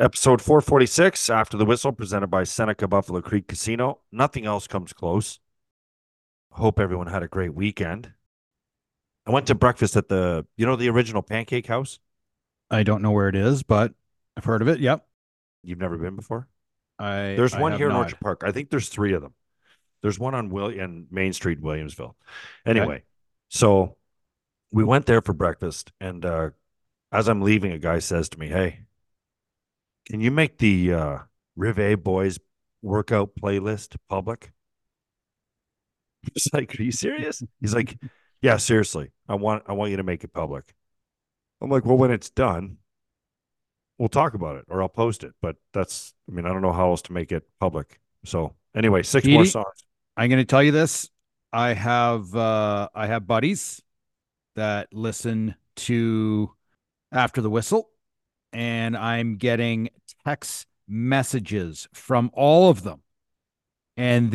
Episode 446, After the Whistle, presented by Seneca Buffalo Creek Casino. Nothing else comes close. Hope everyone had a great weekend. I went to breakfast at the original Pancake House. I don't know where it is, but I've heard of it. Yep. You've never been before? I There's I one have here in not. Orchard Park. I think there's three of them. There's one on Main Street, Williamsville. Okay. Anyway, so we went there for breakfast, and as I'm leaving, a guy says to me, "Hey, can you make the Rive Boys workout playlist public?" It's like, "Are you serious?" He's like, "Yeah, seriously. I want you to make it public." I'm like, "Well, when it's done, we'll talk about it or I'll post it." But I don't know how else to make it public. So anyway, six more Petey, songs. I'm going to tell you this. I have buddies that listen to After the Whistle, and I'm getting text messages from all of them, and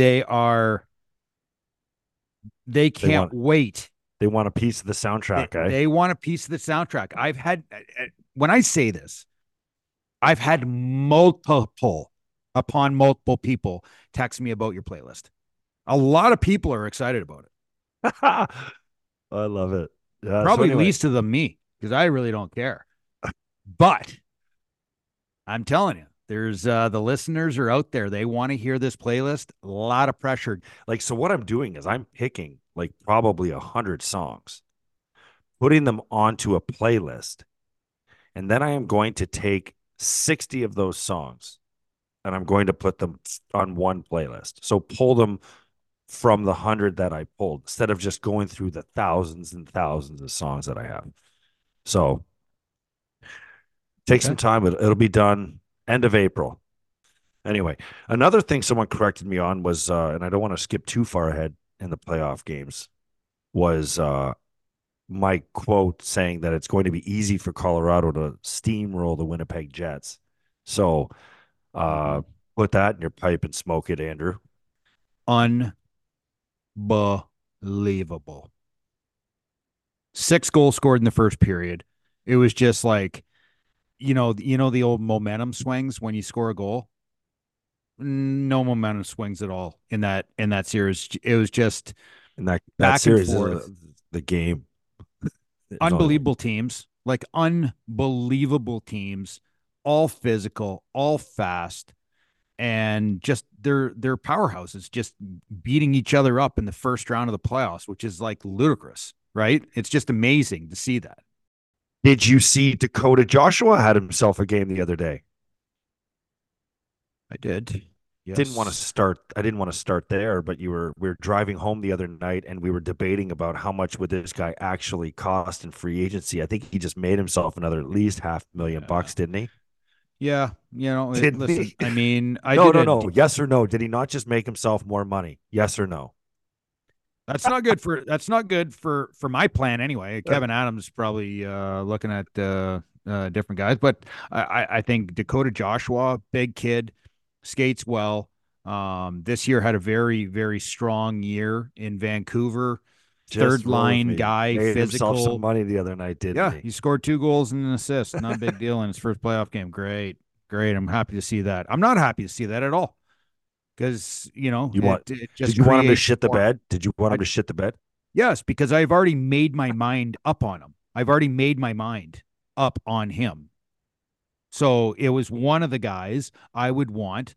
they They can't want wait. they want a piece of the They, soundtrack, eh? they want a piece of the soundtrack. I've had when I say this, I've had multiple upon multiple people text me about your playlist. A lot of people are excited about it. I love it. Yeah. So Probably anyway, least of them me, because I really don't care. But I'm telling you, there's the listeners are out there. They want to hear this playlist. A lot of pressure. so what I'm doing is I'm picking like probably 100 songs, putting them onto a playlist, and then I am going to take 60 of those songs and I'm going to put them on one playlist. So pull them from the 100 that I pulled instead of just going through the thousands and thousands of songs that I have. So take some Okay. time. It'll be done end of April. Anyway, another thing someone corrected me on was, and I don't want to skip too far ahead in the playoff games, was my quote saying that it's going to be easy for Colorado to steamroll the Winnipeg Jets. So uh, put that in your pipe and smoke it, Andrew. Unbelievable. 6 goals scored in the first period. It was just like, you know the old momentum swings when you score a goal. No momentum swings at all in that series. It was just And that back and series is forth. the game. Unbelievable teams, like unbelievable teams, all physical, all fast, and just they're powerhouses, just beating each other up in the first round of the playoffs, which is like ludicrous, right? It's just amazing to see that. Did you see Dakota Joshua had himself a game the other day? I did. Didn't want to Yes. start. I didn't want to start there, but we were driving home the other night and we were debating about how much would this guy actually cost in free agency. I think he just made himself another at least half million Yeah. bucks, didn't he? Yeah. Didn't Listen, he? I mean, I No, did no, a. no. Yes or no? Did he not just make himself more money? Yes or no? That's not good for my plan anyway. Uh, Kevin Adams probably looking at different guys, but I think Dakota Joshua, big kid, skates well. This year had a very very strong year in Vancouver. just Third roll with line me. guy, Made himself some physical. money the other night, didn't Yeah, he? he scored 2 goals and an assist. Not a big deal in his first playoff game. Great, great. I'm happy to see that. I'm not happy to see that at all because You want? it Did just you want him to creates shit the more. bed? Did you want I him to shit the bed? Yes, because I've already made my mind up on him. I've already made my mind up on him. So it was one of the guys I would want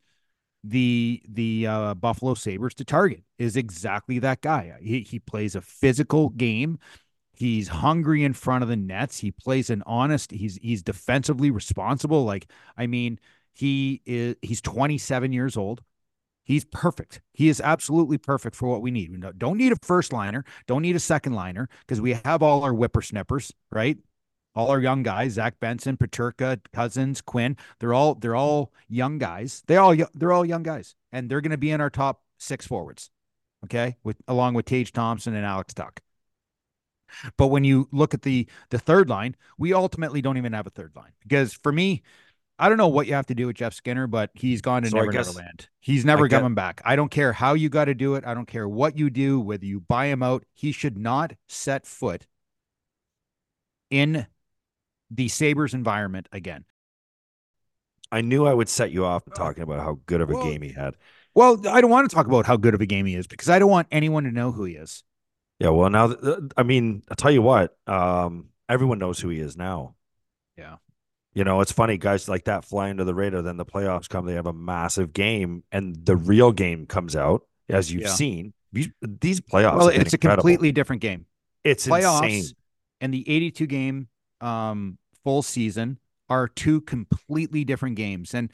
the Buffalo Sabres to target is exactly that guy. He plays a physical game. He's hungry in front of the nets. He plays an honest. He's defensively responsible. Like I mean, he's 27 years old. He's perfect. He is absolutely perfect for what we need. We don't need a first liner, don't need a second liner because we have all our whippersnippers, right? All our young guys, Zach Benson, Paterka, Cousins, Quinn. They're all young guys. They're all young guys, and they're going to be in our top six forwards. Okay, with along with Tage Thompson and Alex Tuck. But when you look at the third line, we ultimately don't even have a third line because for me, I don't know what you have to do with Jeff Skinner, but he's gone to So I Never guess Never Land. He's I never get coming back. I don't care how you got to do it. I don't care what you do, whether you buy him out. He should not set foot in the Sabres environment again. I knew I would set you off talking about how good of a Well, game he had. well, I don't want to talk about how good of a game he is because I don't want anyone to know who he is. Yeah, well, now, I mean, I'll tell you what, everyone knows who he is now. Yeah. You know, it's funny, guys like that fly under the radar. Then the playoffs come, they have a massive game, and the real game comes out, as you've Yeah. seen. These playoffs Well, have been it's a incredible. completely different game. It's Playoffs insane. and the 82 game full season are two completely different games. And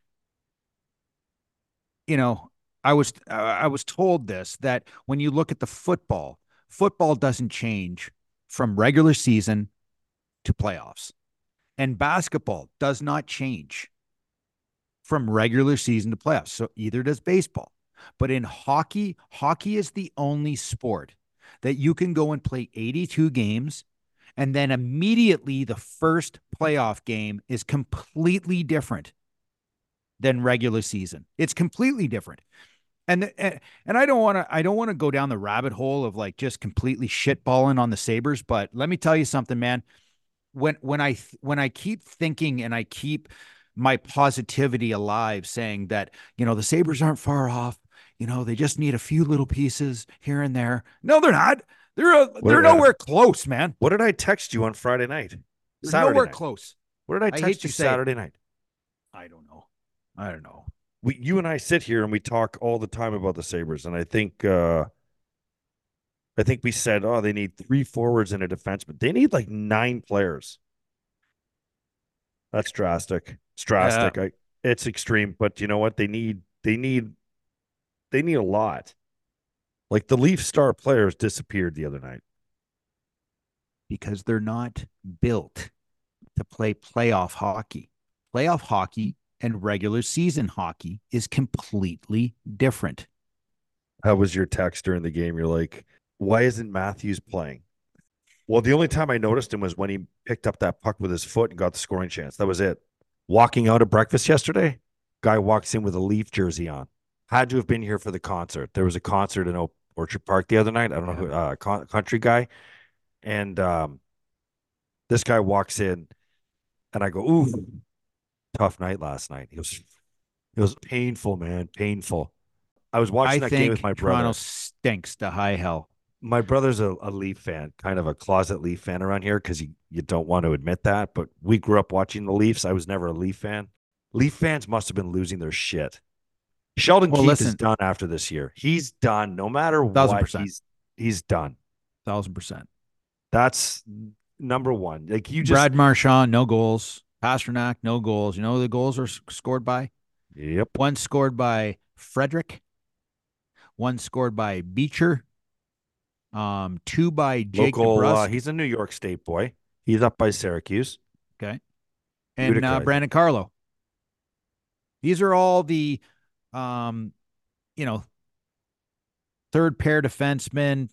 you know, I was told this that when you look at the football, football doesn't change from regular season to playoffs. And basketball does not change from regular season to playoffs. So either does baseball. But in hockey, hockey is the only sport that you can go and play 82 games and then immediately the first playoff game is completely different than regular season. It's completely different. And I don't want to go down the rabbit hole of like just completely shitballing on the Sabres, but let me tell you something, man. When I keep thinking and I keep my positivity alive saying that, the Sabres aren't far off, they just need a few little pieces here and there. No, they're not. They're What nowhere close, man. what did I text you on Friday night? They're Saturday nowhere night. close. What did I I hate text to you say it. Saturday night? I don't know. I don't know. You and I sit here and we talk all the time about the Sabres, and I think we said, oh, they need three forwards and a defenseman. They need like nine players. That's drastic. It's Yeah, drastic. It's extreme, but you know what? They need a lot. Like the Leaf star players disappeared the other night. because they're not built to play playoff hockey. Playoff hockey and regular season hockey is completely different. How was your text during the game? You're like, why isn't Matthews playing? Well, the only time I noticed him was when he picked up that puck with his foot and got the scoring chance. That was it. Walking out of breakfast yesterday, guy walks in with a Leaf jersey on. Had to have been here for the concert. There was a concert in Orchard Park the other night. I don't know Yeah. who, country guy. And this guy walks in, and I go, ooh, tough night last night. It was painful, man, painful. I was I watching that game with think my Toronto brother. stinks to high hell. My brother's a Leaf fan, kind of a closet Leaf fan around here because you don't want to admit that. But we grew up watching the Leafs. I was never a Leaf fan. Leaf fans must have been losing their shit. Sheldon Well, Keefe is listen, done after this year. He's done. No matter thousand what, percent, he's done. 1000%. That's number one. Like you just Brad Marchand, no goals. Pasternak, no goals. You know who the goals are scored by? yep. One scored by Frederick. One scored by Beecher. Two by Jake Local DeBrusque. he's a New York State boy. He's up by Syracuse. Okay, and Utica, I think. Brandon Carlo. These are all the, um, you know, third pair defensemen.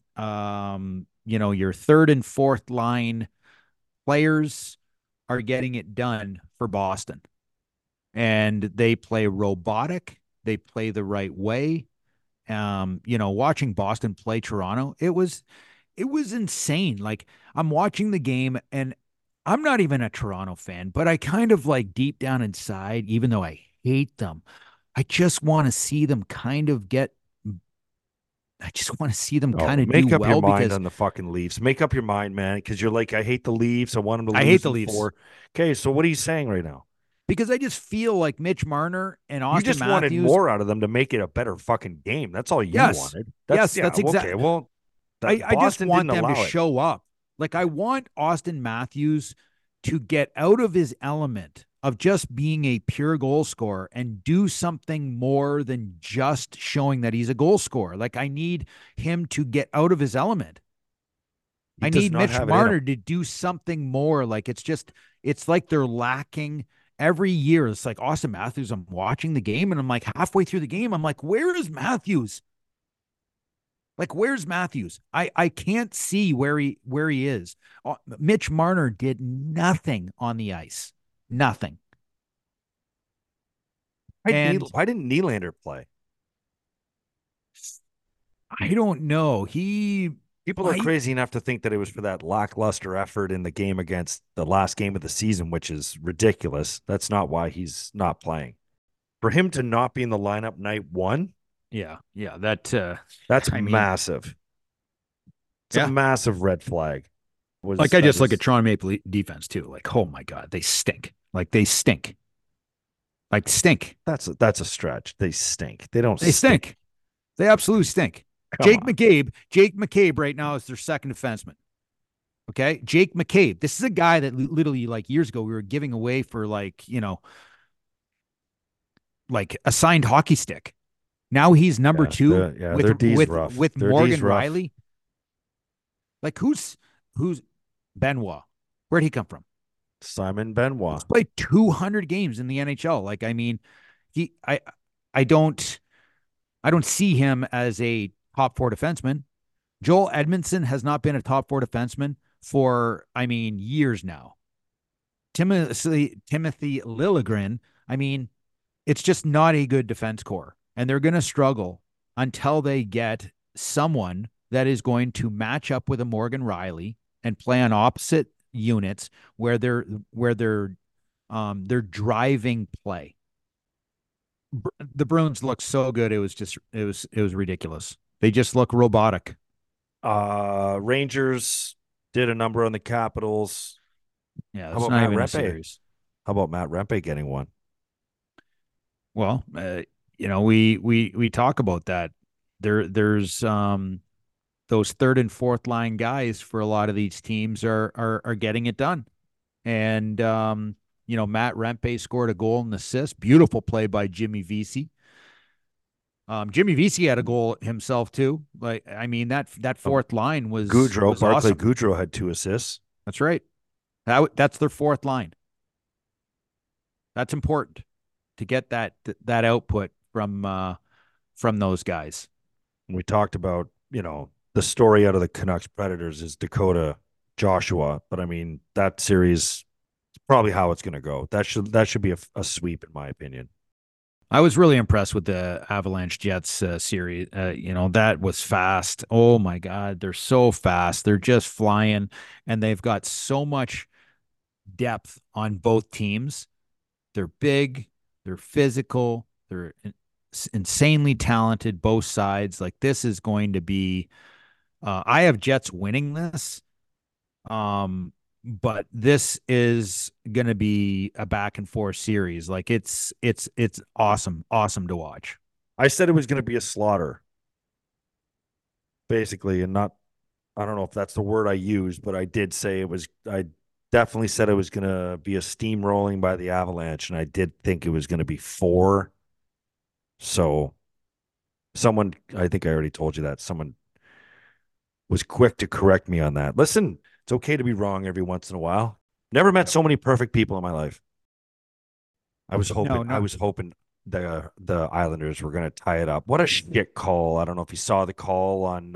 Your third and fourth line players are getting it done for Boston, and they play robotic. They play the right way. Watching Boston play Toronto, it was insane. Like I'm watching the game and I'm not even a Toronto fan, but I kind of like deep down inside, even though I hate them, I just want to see them kind of get I just want to see them Oh, kind of do make up your well mind because on the fucking Leafs. Make up your mind, man, because you're like, I hate the Leafs. I want them to I hate lose the in Leafs. four. Okay, so what are you saying right now? Because I just feel like Mitch Marner and You Austin just wanted Matthews. more out of them to make it a better fucking game. That's all you Yes. wanted. That's Yes, yeah, that's okay. exact. Well, I just Boston didn't want them to allow it. show up. Like I want Austin Matthews to get out of his element of just being a pure goal scorer and do something more than just showing that he's a goal scorer. Like I need him to get out of his element. He I does need not Mitch have it in him. Marner to do something more. Like it's like they're lacking every year. It's like Austin Matthews. I'm watching the game and I'm like halfway through the game. I'm like, where is Matthews? Like, where's Matthews? I can't see where he is. Mitch Marner did nothing on the ice, nothing. And Why didn't Nylander play? I don't know. People are Why? crazy enough to think that it was for that lackluster effort in the game against the last game of the season, which is ridiculous. That's not why he's not playing. For him to not be in the lineup night one, Yeah, yeah. That that's I mean, massive. It's a yeah. massive red flag. Like Was I that just look at was Toronto Maple Leaf defense too. Like, oh my God, they stink. Like they stink. Like stink. that's a stretch. They stink. They don't They stink. stink. They absolutely stink. Come on. Jake McCabe right now is their second defenseman. Okay. Jake McCabe. This is a guy that literally like years ago we were giving away for like, like a signed hockey stick. Now he's number two Their D's rough. with Their D's Morgan rough. Riley. Like who's Benoit? Where'd he come from? Simon He's Benoit. played 200 games in the NHL. Like I mean, he I don't see him as a top four defenseman. Joel Edmondson has not been a top four defenseman for, I mean, years now. Timothy Liljegren, I mean, it's just not a good defense core. And they're going to struggle until they get someone that is going to match up with a Morgan Riley and play on opposite units where they're driving play. The Bruins look so good. It was ridiculous. They just look robotic. Rangers did a number on the Capitals. Yeah, How it's about not Matt even a Rempe? series. How about Matt Rempe getting one? Well, we talk about that. There's those third and fourth line guys for a lot of these teams are getting it done. And Matt Rempe scored a goal and assist. Beautiful play by Jimmy Vesey. Jimmy Vesey had a goal himself too. Like I mean that Oh, fourth line Goudreau, was Barclay awesome. Goudreau had 2 assists. That's right. That's their fourth line. That's important to get that output from those guys. We talked about, the story out of the Canucks Predators is Dakota Joshua, but I mean that series is probably how it's going to go. That should be a sweep in my opinion. I was really impressed with the Avalanche Jets series. That was fast. Oh my God, they're so fast. They're just flying, and they've got so much depth on both teams. They're big, they're physical, they're insanely talented, both sides. Like this is going to be. I have Jets winning this. But this is going to be a back and forth series. Like it's awesome to watch. I said it was going to be a slaughter, basically, and not. I don't know if that's the word I used, but I did say it was. I definitely said it was going to be a steamrolling by the Avalanche, and I did think it was going to be four. So, I think I already told you that. Someone was quick to correct me on that. Listen, it's okay to be wrong every once in a while. Never met so many perfect people in my life. I was No, hoping I no, was hoping the Islanders were going to tie it up. What a shit call. I don't know if you saw the call on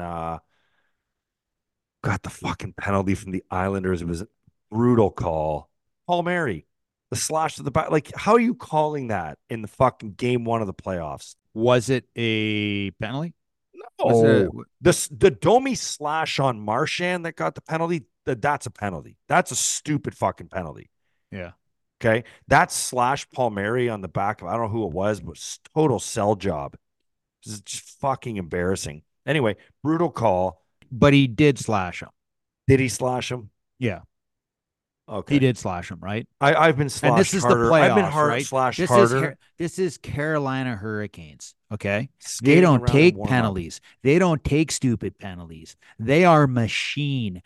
got the fucking penalty from the Islanders. It was a brutal call. Paul Mary, the slash to the back. Like, how are you calling that in the fucking game one of the playoffs? was it a penalty? Was it? Oh, the Domi slash on Marchand that got the penalty. That's a penalty. That's a stupid fucking penalty. Yeah. Okay. That slash Palmieri on the back of, I don't know who it was total sell job. This is just fucking embarrassing. Anyway, brutal call. But he did slash him. Did he slash him? Yeah, he Okay. did slash him, right? I've been And this slashed is the harder. I've been playoffs, hard right? slashed This is harder. this is Carolina Hurricanes. Okay, they Skating don't around and take warm up. penalties. They don't take stupid penalties. They are machine.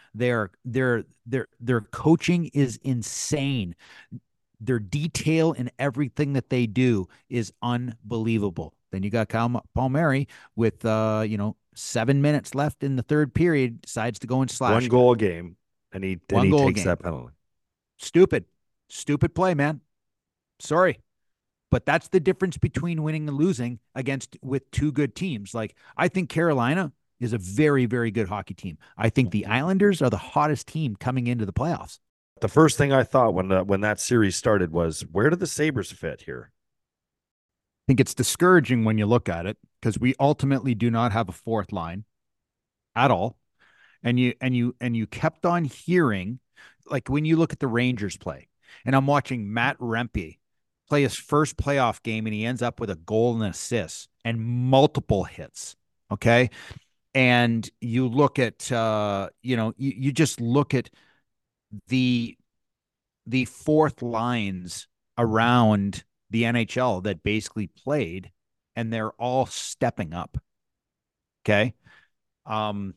Their coaching is insane. Their detail in everything that they do is unbelievable. Then you got Kyle Palmieri with 7 minutes left in the third period, decides to go and One slash him. goal a game, and he One goal takes game. that penalty. Stupid. Stupid play, man. Sorry. But that's the difference between winning and losing against with two good teams. Like I think Carolina is a very, very good hockey team. I think the Islanders are the hottest team coming into the playoffs. The first thing I thought when that series started was, where do the Sabres fit here? I think it's discouraging when you look at it because we ultimately do not have a fourth line at all. and you kept on hearing, like when you look at the Rangers play, and I'm watching Matt Rempe play his first playoff game, and he ends up with a goal and an assist and multiple hits. Okay. And you look at you just look at the fourth lines around the NHL that basically played, and they're all stepping up. Okay. Um,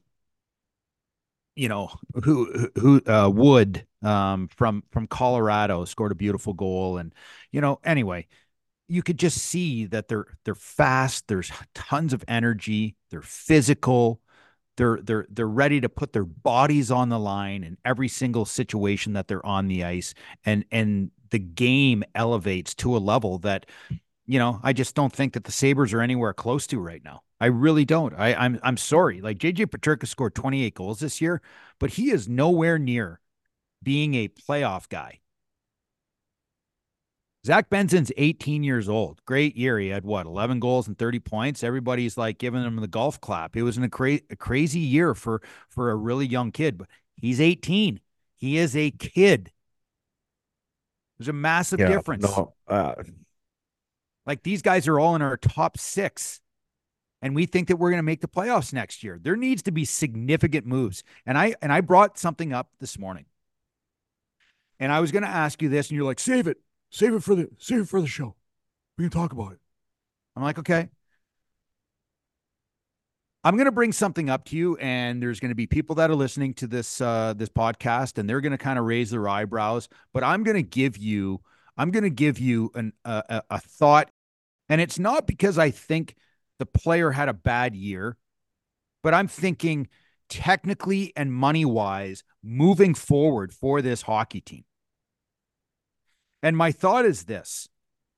Wood from Colorado scored a beautiful goal, and anyway, you could just see that they're fast. There's tons of energy. They're physical. They're ready to put their bodies on the line in every single situation that they're on the ice, and the game elevates to a level that I just don't think that the Sabres are anywhere close to right now. I really don't. I'm sorry. Like JJ Peterka scored 28 goals this year, but he is nowhere near being a playoff guy. Zach Benson's 18 years old. Great year. He had what, 11 goals and 30 points. Everybody's like giving him the golf clap. It was a crazy year for a really young kid, but he's 18. He is a kid. There's a massive Yeah, difference. no, Like these guys are all in our top 6, and we think that we're going to make the playoffs next year. There needs to be significant moves. And I brought something up this morning. And I was going to ask you this, and you're like, "Save it. Save it for the show. We can talk about it." I'm like, "Okay." I'm going to bring something up to you, and there's going to be people that are listening to this podcast, and they're going to kind of raise their eyebrows. But I'm going to give you a thought, and it's not because I think the player had a bad year, but I'm thinking technically and money wise moving forward for this hockey team. And my thought is this: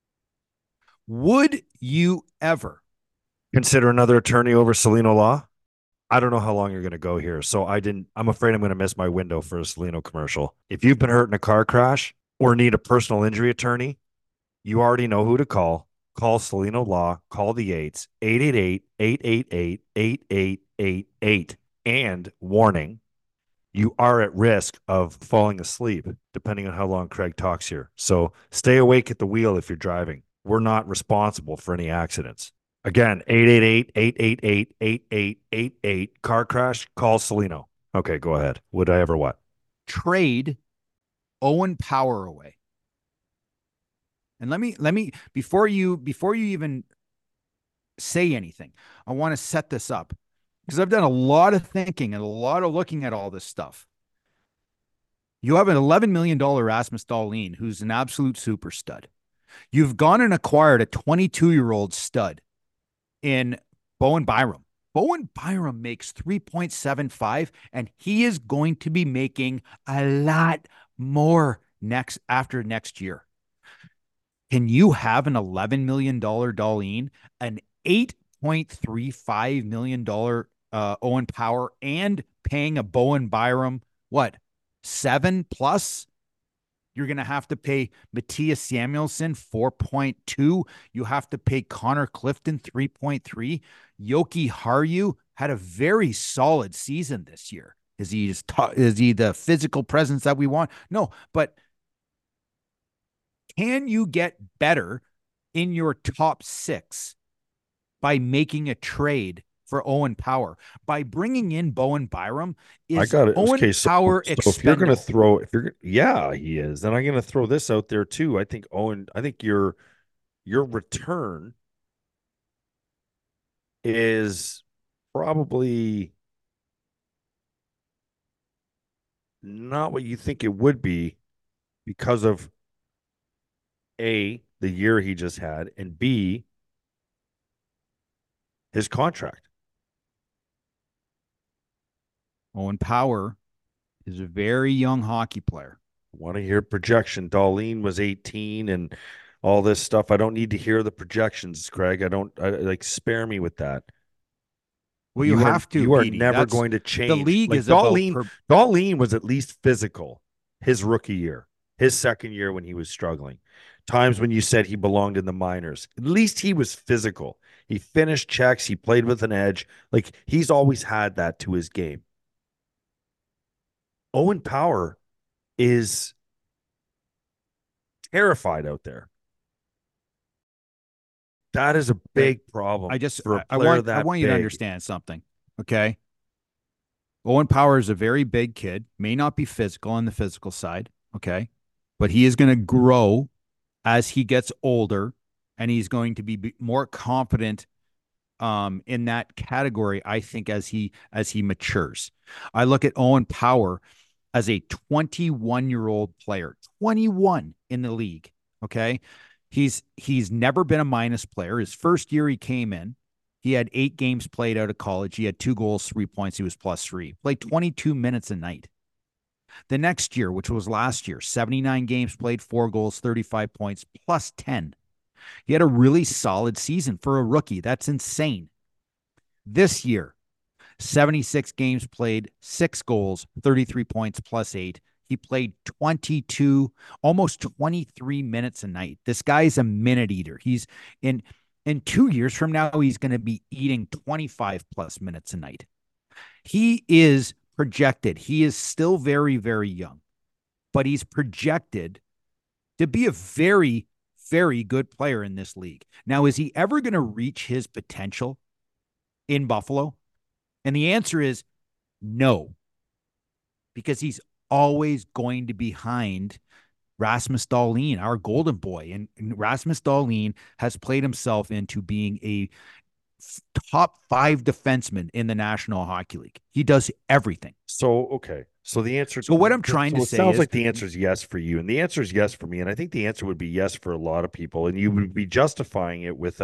would you ever consider another attorney over Celino Law. I don't know how long you're going to go here. So I'm afraid I'm going to miss my window for a Celino commercial. If you've been hurt in a car crash or need a personal injury attorney, you already know who to call. Call Celino Law. Call the 888-888-8888. And warning, you are at risk of falling asleep, depending on how long Craig talks here. So stay awake at the wheel if you're driving. We're not responsible for any accidents. Again, 888-888-8888. Car crash, call Celino. Okay, go ahead. Would I ever what? trade Owen Power away? And let me before you even say anything, I want to set this up because I've done a lot of thinking and a lot of looking at all this stuff. You have an $11 million Rasmus Dahlin, who's an absolute super stud. You've gone and acquired a 22-year-old stud in Bowen Byram. Bowen Byram makes 3.75, and he is going to be making a lot more after next year. Can you have an $11 million Dahlin, an $8.35 million Owen Power, and paying a Bowen Byram, what, 7 plus? You're going to have to pay Matthias Samuelson 4.2. You have to pay Connor Clifton 3.3. Yoki Haru had a very solid season this year. Is he the physical presence that we want? No, but can you get better in your top 6 by making a trade for Owen Power? By bringing in Bowen Byram, I is got it. Owen Okay, Power so if you're gonna expendable? yeah, he is. Then I'm gonna throw this out there too. I think your return is probably not what you think it would be because of A, the year he just had, and B, his contract. Owen Power is a very young hockey player. Want to hear projection. Darlene was 18 and all this stuff. I don't need to hear the projections, Craig. I like spare me with that. Well, you have to, You are Petey. never That's going to the change. league Like is about Darlene was at least physical his rookie year, his second year when he was struggling. Times when you said he belonged in the minors. At least he was physical. He finished checks. He played with an edge. Like he's always had that to his game. Owen Power is terrified out there. That is a Okay. big problem I just for a I player I that want you to big. understand something. Okay. Owen Power is a very big kid, may not be physical on the physical side. Okay. But he is going to grow as he gets older and he's going to be more confident in that category, I think, as he matures. I look at Owen Power as a 21-year-old player, 21 in the league. Okay. He's never been a minus player. His first year he came in, he had 8 games played out of college. He had 2 goals, 3 points. He was +3. Played 22 minutes a night. The next year, which was last year, 79 games played, 4 goals, 35 points, +10. He had a really solid season for a rookie. That's insane. This year, 76 games played, 6 goals, 33 points, +8. He played 22, almost 23 minutes a night. This guy's a minute eater. He's in 2 years from now, he's going to be eating 25 plus minutes a night. He is projected. He is still very, very young, but he's projected to be a very, very good player in this league. Now, is he ever going to reach his potential in Buffalo? And the answer is no, because he's always going to be behind Rasmus Dahlin, our golden boy. And Rasmus Dahlin has played himself into being a top 5 defenseman in the National Hockey League. He does everything. So, okay. So the answer, So what I'm trying to so it say sounds is like the answer is yes for you, and the answer is yes for me, and I think the answer would be yes for a lot of people, and you would be justifying it with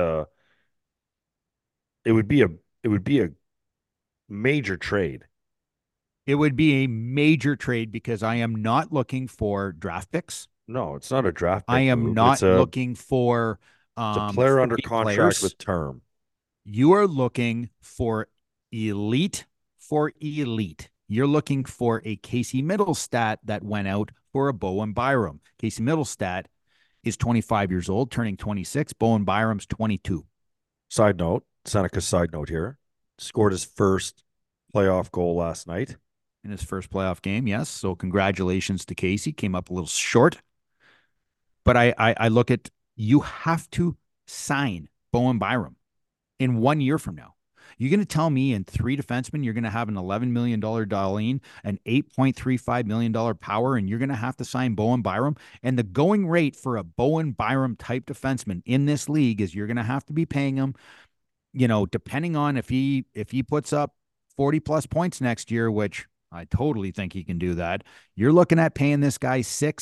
it would be a, it would be a major trade. it would be a major trade because I am not looking for draft picks. No, it's not a draft I pick am move. not looking for It's a player under 30 contract players. with term. You are looking for elite for elite. You're looking for a Casey Middlestat that went out for a Bowen Byram. Casey Middlestat is 25 years old, turning 26. Bowen Byram's 22 Side note, Seneca side note here. Scored his first playoff goal last night. in his first playoff game. Yes. So congratulations to Casey. Came up a little short. But I look at you have to sign Bowen Byram in 1 year from now. You're going to tell me in 3 defensemen, you're going to have an $11 million Dahlin, an $8.35 million Power, and you're going to have to sign Bowen Byram. And the going rate for a Bowen Byram type defenseman in this league is you're going to have to be paying him, depending on if he puts up 40 plus points next year, which I totally think he can do that. You're looking at paying this guy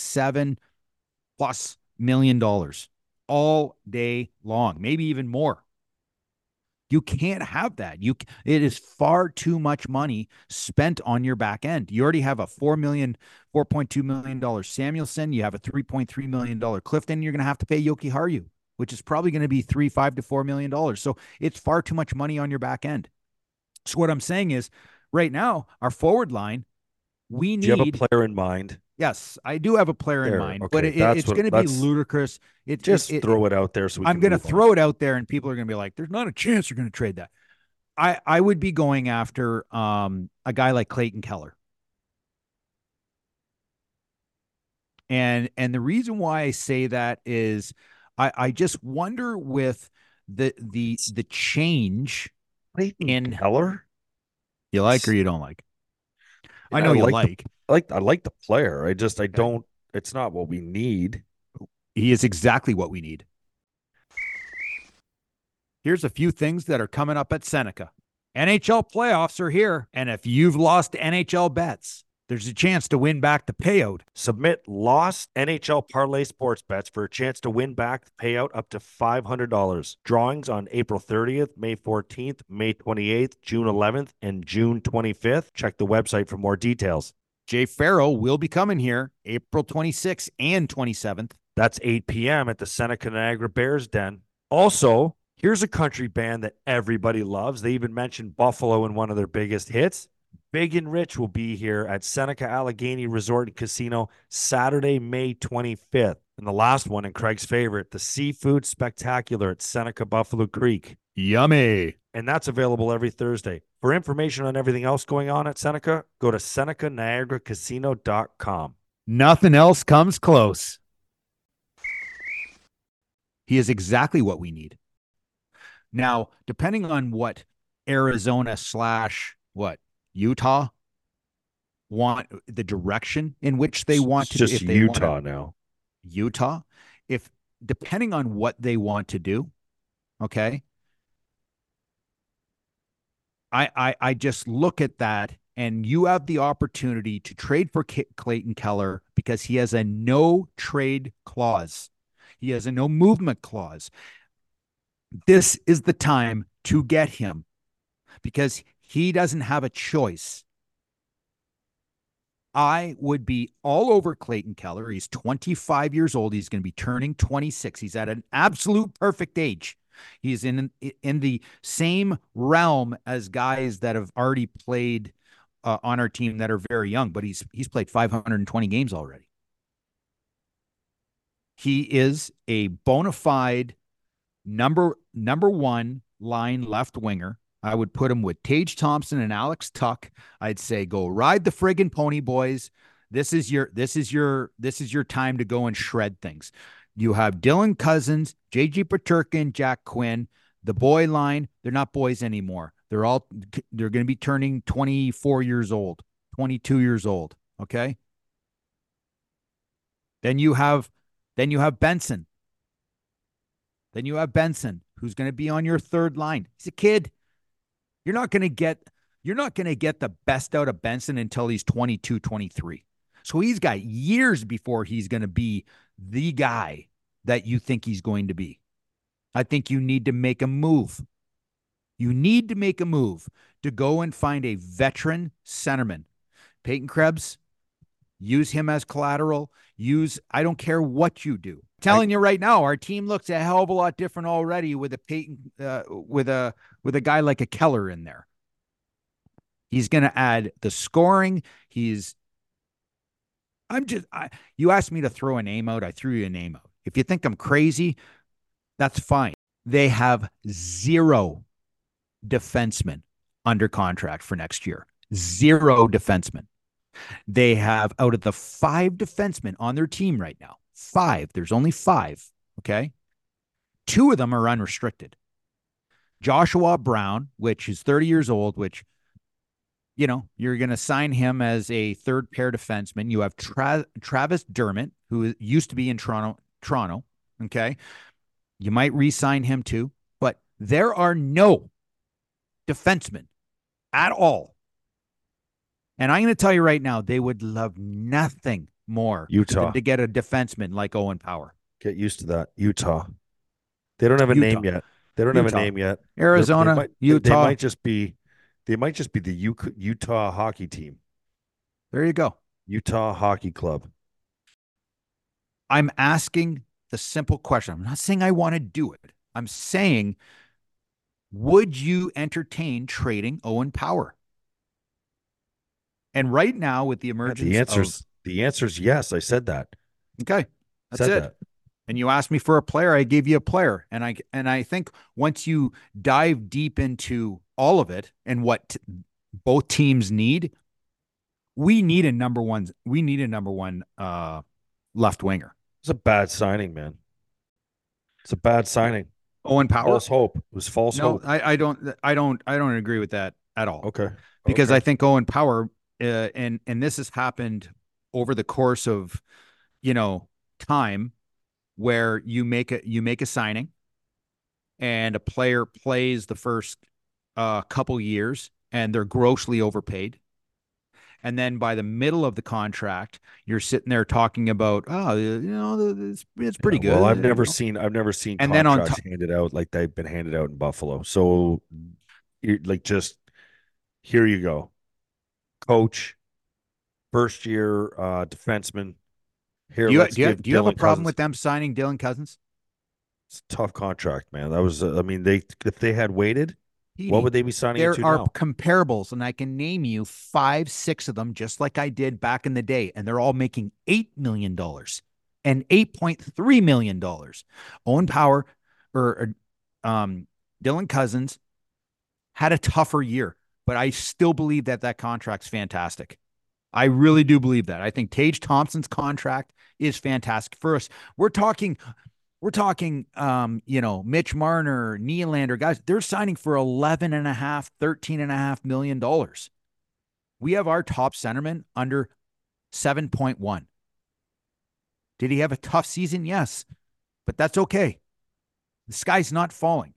6, 7+ million all day long, maybe even more. You can't have that. It is far too much money spent on your back end. You already have a $4.2 million Samuelson. You have a $3.3 million Clifton. You're going to have to pay Yoki Haru, which is probably going to be $3.5 to $4 million. So it's far too much money on your back end. So what I'm saying is, right now, our forward line, we Do you have a need. player in mind? Yes, I do have a player in There. mind, but Okay. That's it's what going to be let's ludicrous. just throw it out there so we I'm can going to move on. throw it out there, and people are going to be like, "There's not a chance you're going to trade that." I would be going after a guy like Clayton Keller. And the reason why I say that is I just wonder with the change Clayton in Keller? you like or you don't like. I Yeah, I know you like the like. I like the player. I Okay. don't it's not what we need. He is exactly what we need. Here's a few things that are coming up at Seneca. NHL playoffs are here, and if you've lost NHL bets, there's a chance to win back the payout. Submit lost NHL parlay sports bets for a chance to win back the payout up to $500. Drawings on April 30th, May 14th, May 28th, June 11th, and June 25th. Check the website for more details. Jay Farrell will be coming here April 26th and 27th. That's 8 p.m. at the Seneca Niagara Bears Den. Also, here's a country band that everybody loves. They even mentioned Buffalo in one of their biggest hits. Big and Rich will be here at Seneca Allegheny Resort and Casino Saturday, May 25th. And the last one, and Craig's favorite, the Seafood Spectacular at Seneca Buffalo Creek. Yummy. And that's available every Thursday. For information on everything else going on at Seneca, go to SenecaNiagaraCasino.com. Nothing else comes close. He is exactly what we need. Now, depending on what Arizona slash what Utah want, the direction in which they want It's to do, just if they want Utah now. Utah, if depending on what they want to do, okay, I just look at that, and you have the opportunity to trade for Clayton Keller because he has a no trade clause. He has a no movement clause. This is the time to get him because he doesn't have a choice. I would be all over Clayton Keller. He's 25 years old. He's going to be turning 26. He's at an absolute perfect age. He's in the same realm as guys that have already played on our team that are very young, but he's played 520 games already. He is a bona fide number one line left winger. I would put him with Tage Thompson and Alex Tuck. I'd say go ride the friggin' pony, boys. This is your time to go and shred things. You have Dylan Cousins, JG Paterkin, Jack Quinn, the boy line. They're not boys anymore. They're going to be turning 24 years old, 22 years old. Okay. Then you have Benson. Then you have Benson, who's going to be on your third line. He's a kid. You're not going to get the best out of Benson until he's 22, 23. So he's got years before he's going to be the guy that you think he's going to be. I think you need to make a move. You need to make a move to go and find a veteran centerman. Peyton Krebs, use him as collateral. I don't care what you do. I'm telling you right now, our team looks a hell of a lot different already with a Peyton, with a guy like a Keller in there. He's going to add the scoring. You asked me to throw a name out. I threw you a name out. If you think I'm crazy, that's fine. They have 0 defensemen under contract for next year. 0 defensemen. They have, out of the 5 defensemen on their team right now, 5, there's only 5, okay? 2 of them are unrestricted. Joshua Brown, which is 30 years old, which, you're going to sign him as a third pair defenseman. You have Travis Dermott, who used to be in Toronto, okay? You might re-sign him too, but there are no defensemen at all. And I'm going to tell you right now, they would love nothing more Utah than to get a defenseman like Owen Power. Get used to that. Utah. They don't have a name yet. Arizona, Utah. They might just be the Utah hockey team. There you go. Utah Hockey Club. I'm asking the simple question. I'm not saying I want to do it. I'm saying, would you entertain trading Owen Power? And right now, with the emergence the answer's yes. I said that. Okay. That's it. That. And you asked me for a player, I gave you a player. And I think once you dive deep into all of it and what both teams need, we need a number one left winger. It's a bad signing, man. It's a bad signing. Owen Power. False hope. It was false hope. I don't agree with that at all. Okay. Because I think Owen Power, and this has happened over the course of, time, where you make a signing and a player plays the first couple years and they're grossly overpaid. And then by the middle of the contract, you're sitting there talking about, it's pretty good. Well, I've never seen and contracts handed out like they've been handed out in Buffalo. So you're like, just here you go. Coach, first year defenseman. Here, do you have a problem with them signing Dylan Cousins? It's a tough contract, man. That was, if they had waited, what would they be signing into now? There are comparables, and I can name you 5, 6 of them, just like I did back in the day, and they're all making $8 million and $8.3 million. Owen Power, or Dylan Cousins had a tougher year, but I still believe that that contract's fantastic. I really do believe that. I think Tage Thompson's contract is fantastic for us. We're talking, Mitch Marner, Nylander, guys, they're signing for 11 and a half, $13.5 million. We have our top centerman under 7.1. Did he have a tough season? Yes, but that's okay. The sky's not falling.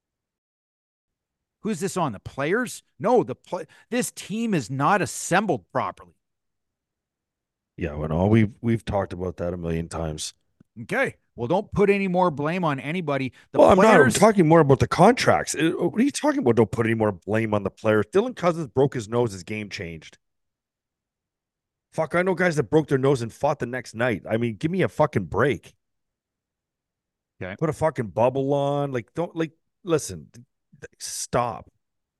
Who's this on? The players? No, this team is not assembled properly. Yeah, well, no, we've talked about that a million times. Okay. Well, don't put any more blame on anybody. The Well, I'm not. I'm players, talking more about the contracts. What are you talking about? Don't put any more blame on the players. Dylan Cousins broke his nose. His game changed. Fuck, I know guys that broke their nose and fought the next night. I mean, give me a fucking break. okay, Put a fucking bubble on. Like, don't like. Listen, stop.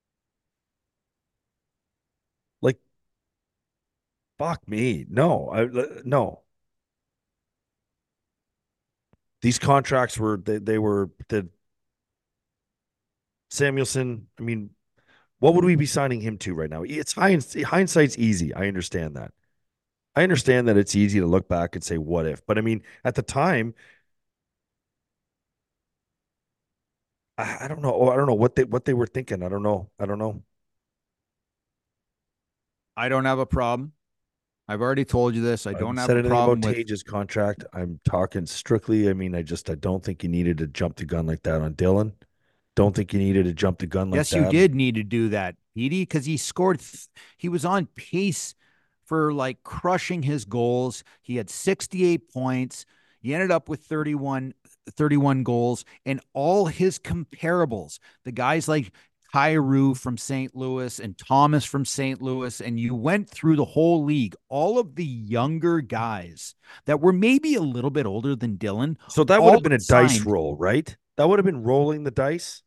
Like, fuck me. No, no. These contracts were they were the Samuelson. I mean, what would we be signing him to right now? It's hindsight's easy. I understand that. I understand that it's easy to look back and say what if, but I mean, at the time, I don't know. I don't know what they were thinking. I don't know. I don't know. I don't have a problem. I've already told you this. I I don't haven't have said a anything problem about with. Tage's contract. I'm talking strictly. I mean, I don't think you needed to jump the gun like that on Dylan. Don't think you needed to jump the gun like Yes, you that. did need to do that, Edie, because he scored. He was on pace for like crushing his goals. He had 68 points. He ended up with 31 goals, and all his comparables, the guys like Kyrou from St. Louis and Thomas from St. Louis, and you went through the whole league, all of the younger guys that were maybe a little bit older than Dylan, So that would all have been a dice signed roll, right? That would have been rolling the dice.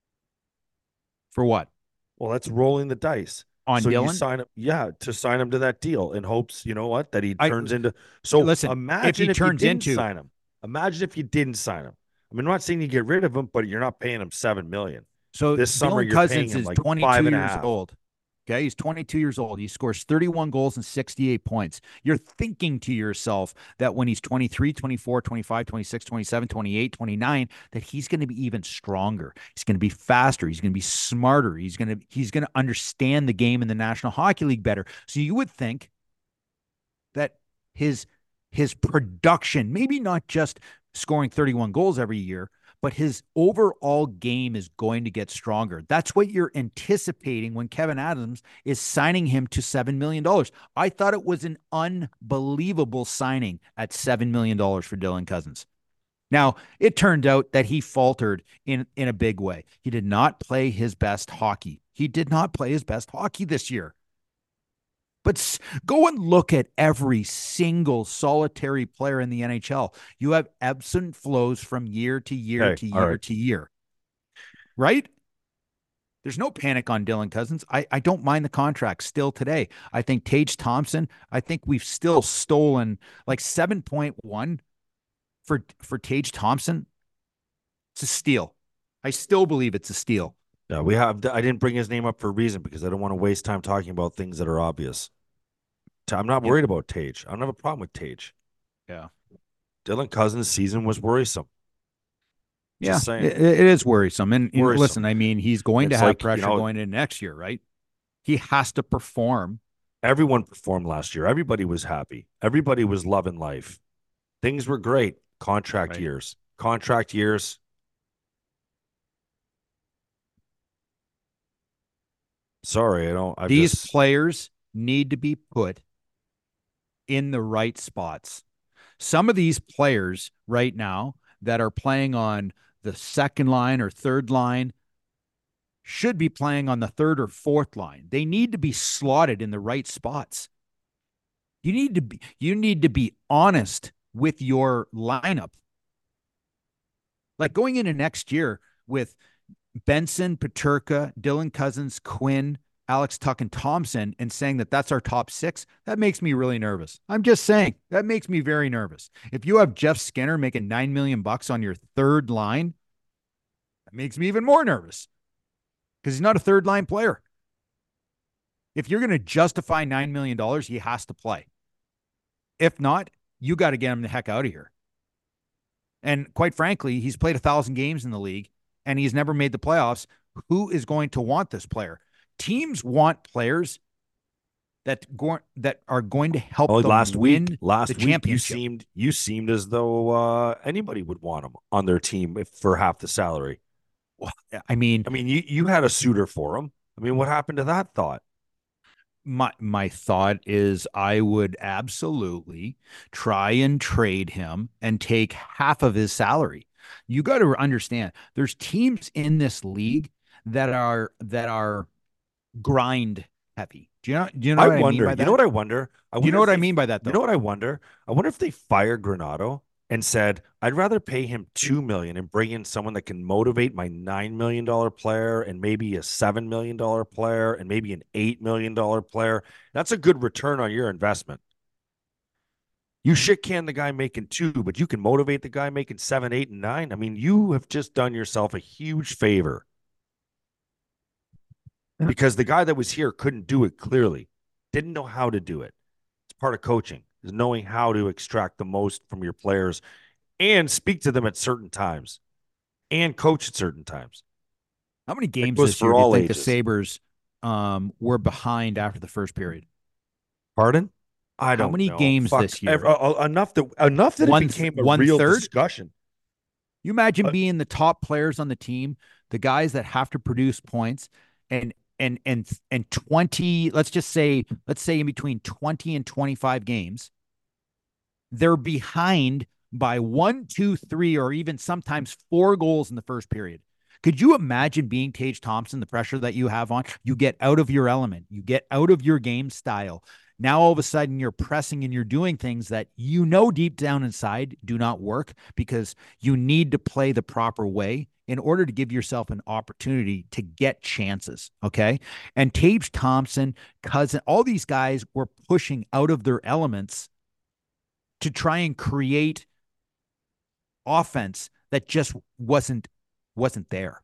for what? Well, that's rolling the dice. On So you Dylan? sign up, yeah, to sign him to that deal in hopes, you know what, that he I turns into. So listen, if he imagine if you turns didn't into sign him. Imagine if you didn't sign him. I mean, I'm not saying you get rid of him, but you're not paying him 7 million. So This summer, Dylan you're paying Cousins him is like 22 five and a years half. old. Okay, he's 22 years old. He scores 31 goals and 68 points. You're thinking to yourself that when he's 23, 24, 25, 26, 27, 28, 29, that he's going to be even stronger. He's going to be faster. He's going to be smarter. He's going to understand the game in the National Hockey League better. So you would think that his his production, maybe not just scoring 31 goals every year, but his overall game is going to get stronger. That's what you're anticipating when Kevin Adams is signing him to $7 million. I thought it was an unbelievable signing at $7 million for Dylan Cousins. Now, it turned out that he faltered in a big way. He did not play his best hockey. He did not play his best hockey this year. But go and look at every single solitary player in the NHL. You have ebbs and flows from year to year Okay, to all year right. to year, right? There's no panic on Dylan Cousins. I don't mind the contract still today. I think Tage Thompson, I think we've still stolen like 7.1 for Tage Thompson. It's a steal. I still believe it's a steal. Yeah, we have. I didn't bring his name up for a reason because I don't want to waste time talking about things that are obvious. I'm not Yep. worried about Tage. I don't have a problem with Tage. Yeah. Dylan Cousins' season was worrisome. Yeah, Just saying, it is worrisome. And worrisome. listen, I mean, he's going to It's have like, pressure going into next year, right? He has to perform. everyone performed last year. Everybody was happy. Everybody was loving life. Things were great. Contract Right. years. Contract years. Sorry, I don't. I These just. players need to be put in the right spots. Some of these players right now that are playing on the second line or third line should be playing on the third or fourth line. They need to be slotted in the right spots. You need to be honest with your lineup. Like going into next year with Benson, Paterka, Dylan Cousins, Quinn, Alex Tuck, and Thompson, and saying that that's our top six, that makes me really nervous. I'm just saying that makes me very nervous. If you have Jeff Skinner making $9 million on your third line, That makes me even more nervous because he's not a third line player. If you're going to justify $9 million, he has to play. If not, you got to get him the heck out of here. And quite frankly, he's played 1,000 games in the league and he's never made the playoffs. Who is going to want this player? Teams want players that are going to help Well, them win the last week, championship. you seemed as though anybody would want him on their team if, for half the salary. I mean, You had a suitor for him. I mean, what happened to that thought? my thought is I would absolutely try and trade him and take half of his salary. You got to understand, there's teams in this league that are grind heavy. Do you know I what I mean wonder. by You know that? what I wonder? I Do you wonder know if what I they. mean by that You know though? what I wonder? I wonder if they fire Granado and said, "I'd rather pay him 2 million and bring in someone that can motivate my $9 million player and maybe a $7 million player and maybe an $8 million player. That's a good return on your investment. You shit can the guy making two, but you can motivate the guy making seven, eight, and nine. I mean, you have just done yourself a huge favor because the guy that was here couldn't do it clearly, didn't know how to do it. It's part of coaching, is knowing how to extract the most from your players and speak to them at certain times and coach at certain times. How many That games goes this year for do you all think the ages. Sabres were behind after the first period? Pardon? I How don't many know. games Fuck. this year? Enough that it became a One real third? discussion. You imagine Uh, being the top players on the team, the guys that have to produce points, and and 20, let's say in between 20 and 25 games, they're behind by one, two, three, or even sometimes four goals in the first period. Could you imagine being Tage Thompson, the pressure that you have on? You get out of your element, you get out of your game style. Now all of a sudden you're pressing and you're doing things that you know deep down inside do not work because you need to play the proper way in order to give yourself an opportunity to get chances. Okay. And Tage Thompson, Cousin, all these guys were pushing out of their elements to try and create offense that just wasn't there.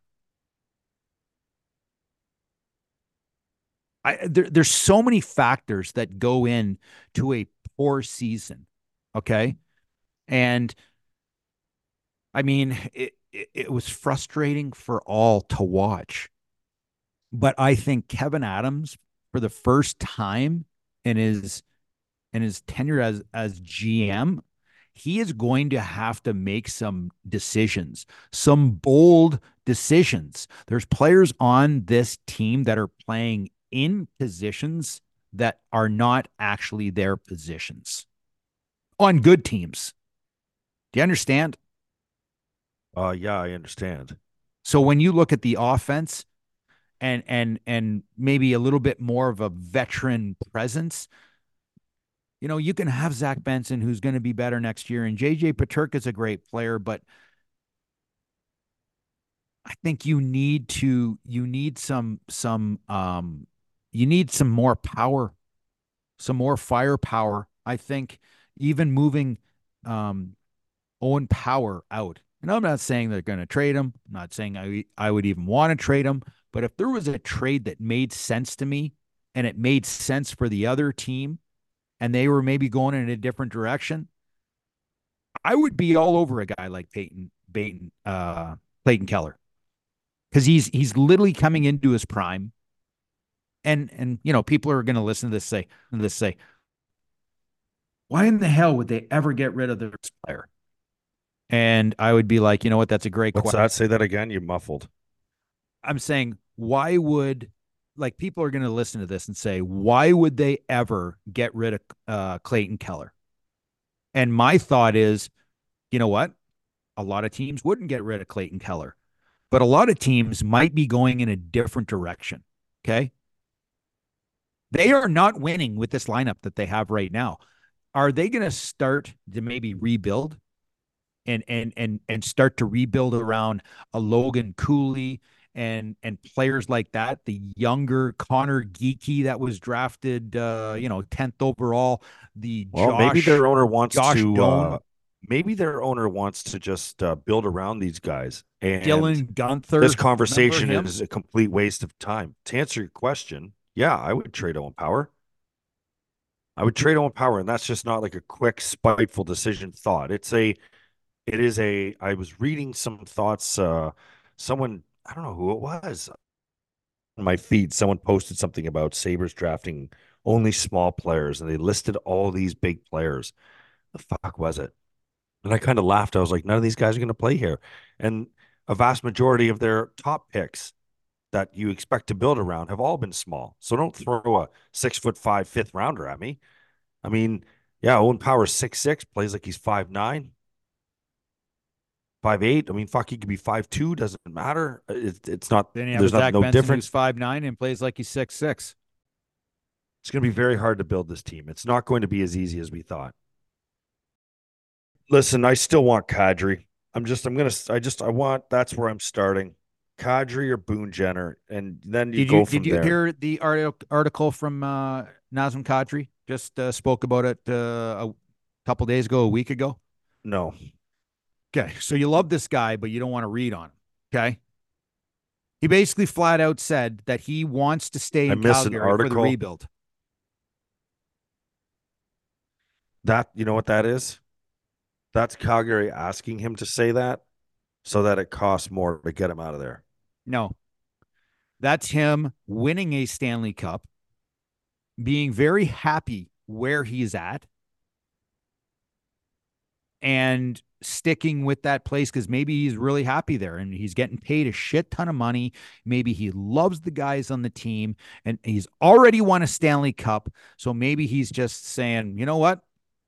There's so many factors that go in to a poor season. Okay. And I mean, it was frustrating for all to watch. But I think Kevin Adams, for the first time in his tenure as GM, he is going to have to make some decisions, some bold decisions. There's players on this team that are playing in positions that are not actually their positions on good teams. Do you understand? yeah, I understand. So when you look at the offense and maybe a little bit more of a veteran presence, you can have Zach Benson, who's going to be better next year, and JJ Paterka is a great player, but I think you need some more power, some more firepower. I think even moving um, Owen Power out. And I'm not saying they're going to trade him. I'm not saying I would even want to trade him. But if there was a trade that made sense to me and it made sense for the other team and they were maybe going in a different direction, I would be all over a guy like Clayton Keller because he's literally coming into his prime. And people are going to listen to this say, why in the hell would they ever get rid of this player? And I would be like, you know what? That's a great What's question. that? Say that again. You muffled. I'm saying, why would like people are going to listen to this and say, why would they ever get rid of Clayton Keller? And my thought is, you know what? A lot of teams wouldn't get rid of Clayton Keller, but a lot of teams might be going in a different direction. Okay. They are not winning with this lineup that they have right now. Are they going to start to maybe rebuild and start to rebuild around a Logan Cooley and players like that? The younger Connor Geeky that was drafted 10th overall, the Well, maybe Josh their owner wants Josh to. Doan. maybe their owner wants to just build around these guys. And Dylan this Gunther, remember conversation him? is a complete waste of time. To answer your question, yeah, I would trade Owen Power. I would trade Owen Power, and that's just not like a quick, spiteful decision thought. It is a. I was reading some thoughts. Someone, I don't know who it was, on my feed. Someone posted something about Sabres drafting only small players, and they listed all these big players. The fuck was it? And I kind of laughed. I was like, none of these guys are going to play here, and a vast majority of their top picks that you expect to build around have all been small. So don't throw a 6'5" fifth rounder at me. I mean, yeah, Owen Power's 6'6", plays like he's 5'9", 5'8". I mean, fuck, he could be 5'2", doesn't matter. It's not, Then you have a there's not Zach no Benson difference. who's 5'9" and plays like he's 6'6". It's going to be very hard to build this team. It's not going to be as easy as we thought. Listen, I still want Kadri. I want, that's where I'm starting. Kadri or Boone Jenner, and then you go Did from you there. hear the article from Nazem Kadri? Just spoke about it a couple days ago, a week ago. No, Okay, so you love this guy, but you don't want to read on him. Okay, he basically flat out said that he wants to stay I in miss an Calgary for the article. rebuild. That, you know what that is? That's Calgary asking him to say that so that it costs more to get him out of there. No, that's him winning a Stanley Cup, being very happy where he's at, and sticking with that place because maybe he's really happy there and he's getting paid a shit ton of money. Maybe he loves the guys on the team and he's already won a Stanley Cup. So maybe he's just saying, you know what?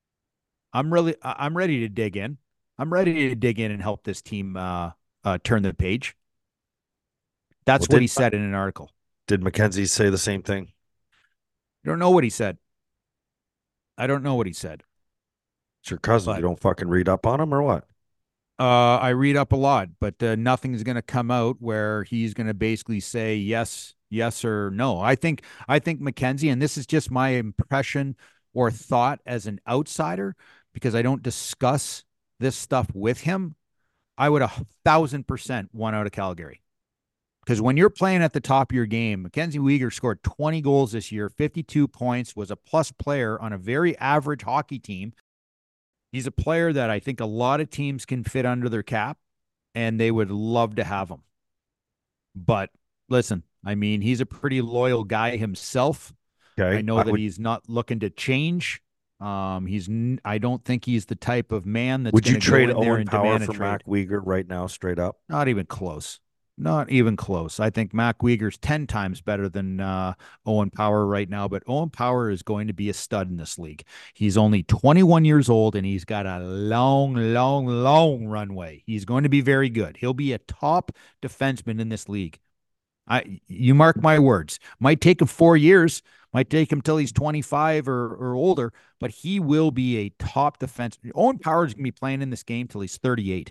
I'm ready to dig in. I'm ready to dig in and help this team turn the page. Well, That's what he said in an article. did Mackenzie say the same thing? I don't know what he said. I don't know what he said, It's your cousin. You but don't fucking read up on him or what? I read up a lot, but nothing's going to come out where he's going to basically say yes, yes or no. I think Mackenzie, and this is just my impression or thought as an outsider, because I don't discuss this stuff with him. I would 1,000% want out of Calgary. Because when you're playing at the top of your game, Mackenzie Weegar scored 20 goals this year, 52 points, was a plus player on a very average hockey team. He's a player that I think a lot of teams can fit under their cap and they would love to have him. But listen, I mean, he's a pretty loyal guy himself. I Okay. know that he's not looking to change. I don't think he's the type of man that's Would going you to go trade in there Owen and Power demand a for trade. Mac Weegar right now, straight up? Not even close. Not even close. I think Mac Weegar's 10 times better than Owen Power right now, but Owen Power is going to be a stud in this league. He's only 21 years old and he's got a long, long, long runway. He's going to be very good. He'll be a top defenseman in this league. You mark my words. Might take him 4 years, might take him till he's 25 or older, but he will be a top defense. Owen Power is going to be playing in this game till he's 38.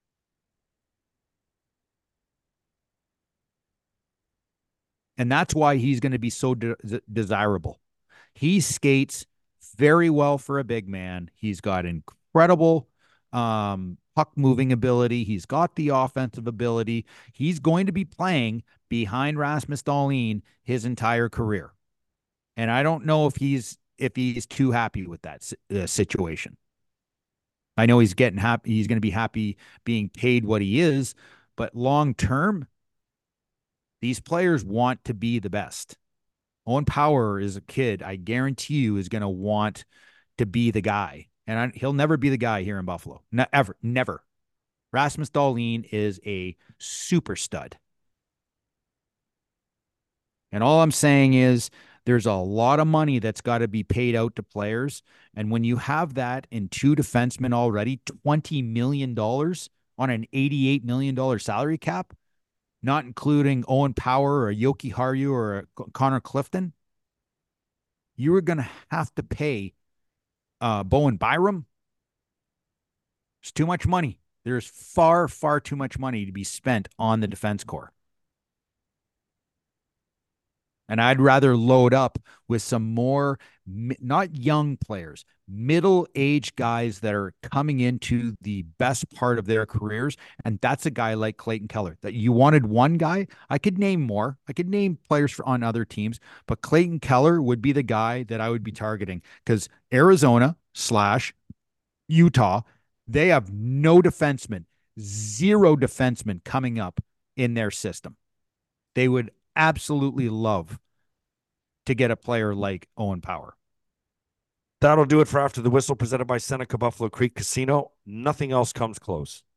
And that's why he's going to be so desirable. He skates very well for a big man. He's got incredible puck moving ability. He's got the offensive ability. He's going to be playing behind Rasmus Dahlin his entire career. And I don't know if he's too happy with that situation. I know he's getting happy. He's going to be happy being paid what he is, but long term, these players want to be the best. Owen Power is a kid, I guarantee you, is going to want to be the guy. And he'll never be the guy here in Buffalo. Ever, never. Rasmus Dahlin is a super stud. And all I'm saying is there's a lot of money that's got to be paid out to players. And when you have that in two defensemen already, $20 million on an $88 million salary cap, not including Owen Power or Yoki Haru or Connor Clifton, you were going to have to pay Bowen Byram. It's too much money. There's far, far too much money to be spent on the defense core. And I'd rather load up with some more, not young players, middle aged guys that are coming into the best part of their careers. And that's a guy like Clayton Keller. That you wanted one guy. I could name more. I could name players on other teams, but Clayton Keller would be the guy that I would be targeting because Arizona slash Utah, they have no defensemen, zero defensemen coming up in their system. They would absolutely love to get a player like Owen Power. That'll do it for After the Whistle, presented by Seneca Buffalo Creek Casino. Nothing else comes close.